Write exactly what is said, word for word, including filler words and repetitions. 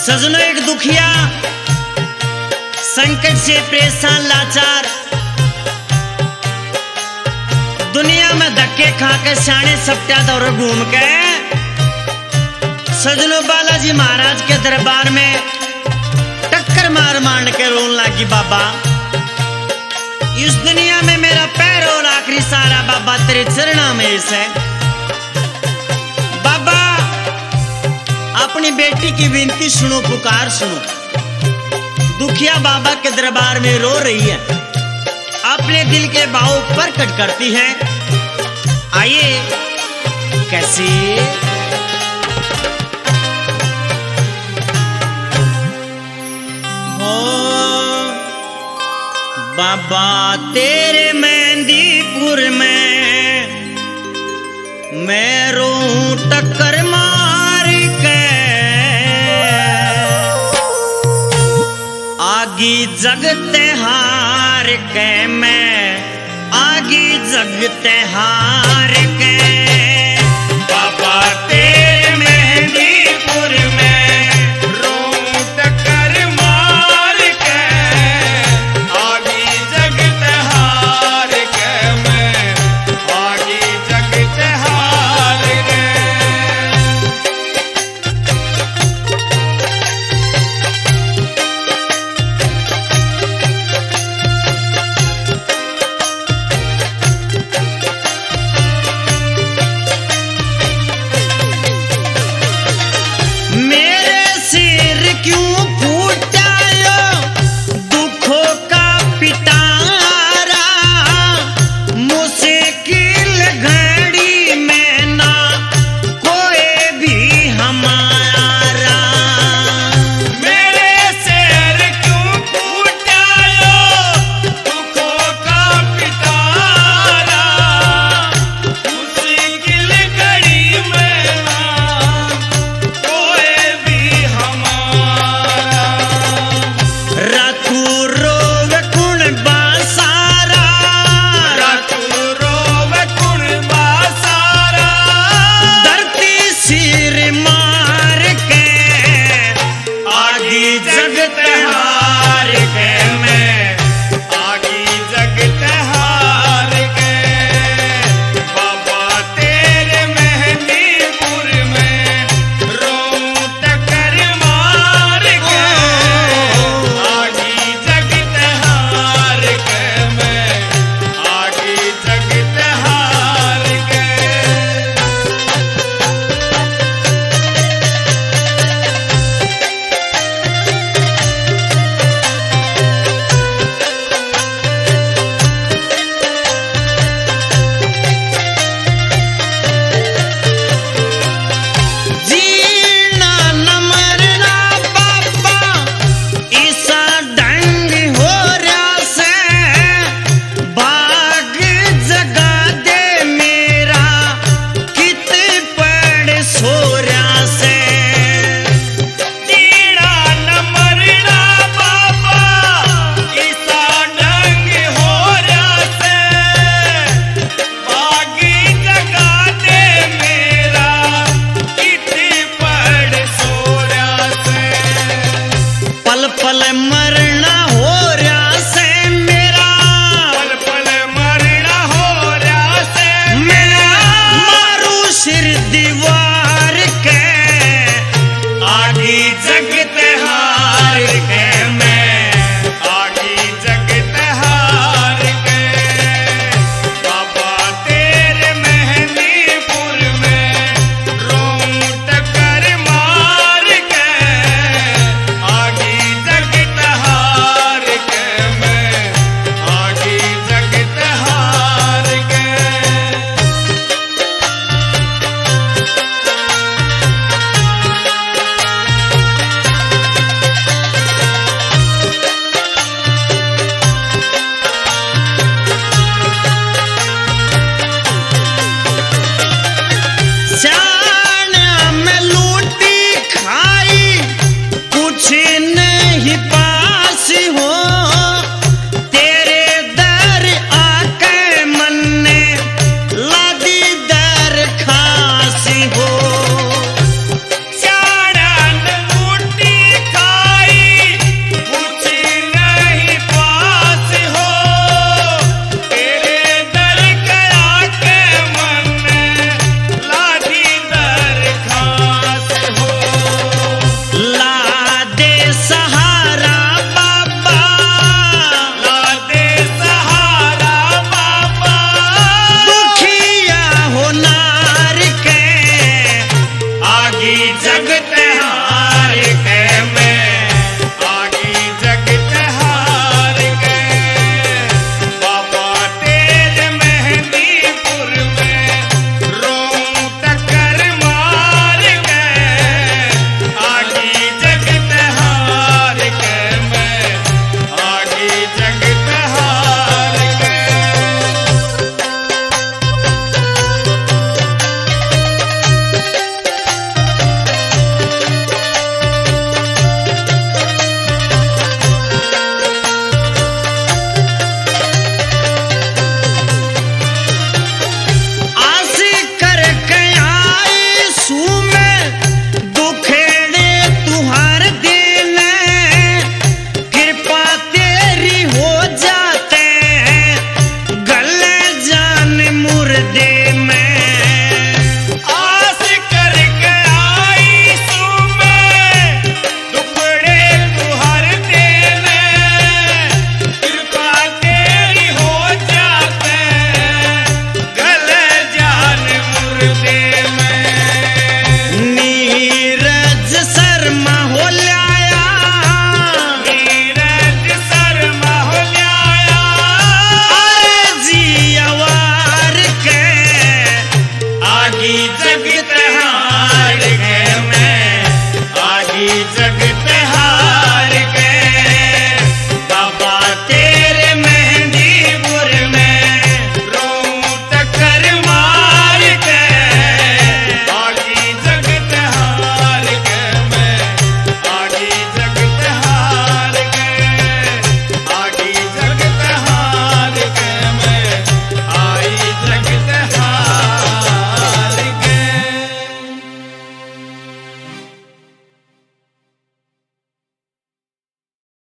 सजनो एक दुखिया संकट से परेशान लाचार दुनिया में धक्के खाकर सियाने सपटा दौर घूम के सजनो बालाजी महाराज के दरबार में टक्कर मार मार के रोन लगी। बाबा इस दुनिया में मेरा पैर और आखिरी सारा बाबा तेरे चरणा में है। बाबा अपनी बेटी की विनती सुनो, पुकार सुनो। दुखिया बाबा के दरबार में रो रही है, अपने दिल के भाव प्रकट करती है। आइए कैसे हो बाबा तेरे मेहंदीपुर में मैं रोऊं टक्कर मार के, आगी जगते हार के मैं आगी जगते हार के।